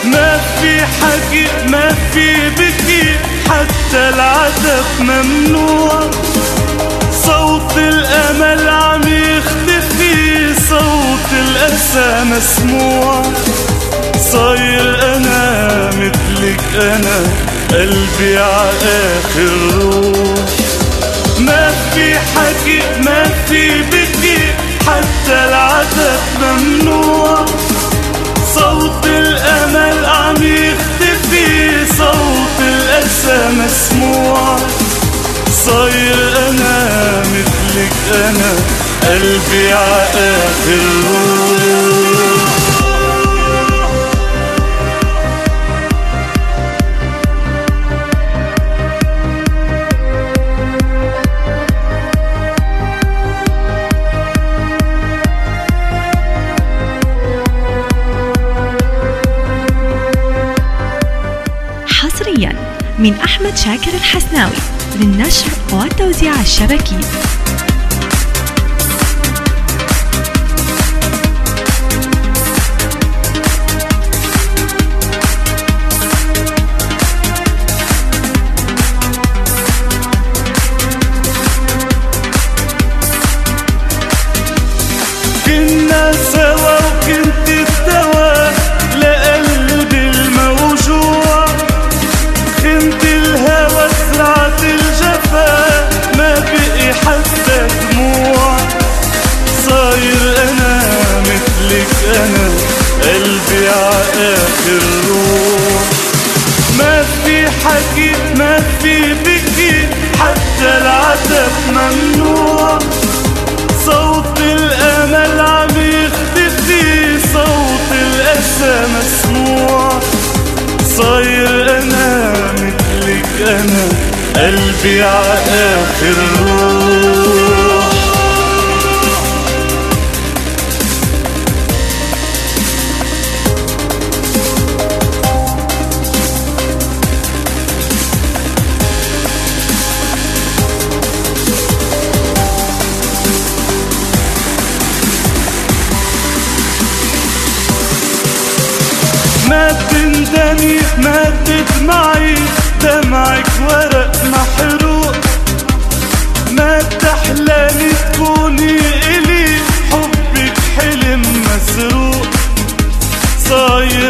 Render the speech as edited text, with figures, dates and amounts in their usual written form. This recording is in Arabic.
ما في حكي ما في بكي، حتى العتب ممنوع. صوت الأمل عم يختفي، صوت الأسى مسموع. صاير أنا مثلك أنا، قلبي عآخر روح. ما في حكي ما في بكي، حتى العتب ممنوع. صوت الأمل عم يختفي، صوت الأسى مسموع. صاير أنا مثلك أنا، قلبي عآخر روح. حصريا من أحمد شاكر الحسناوي للنشر والتوزيع الشبكي. كنا سوا وكنت الدواء لقلبي الموجوع. خنت الهوى زرعت الجفا، ما بقي حتى دموع. صاير أنا مثلك أنا، قلبي عآخر روح. ما في حكي ما في بكي، حتى العتب ممنوع. صوت الأمل عم يختفي، صوت الأسى مسموع. صاير أنا مثلك أنا، قلبي عآخر روح. ما تندمي ما تدمعي، دمعك ورق محروق. ما تحلمي تكوني إلي، حبك حلم مسروق. صاير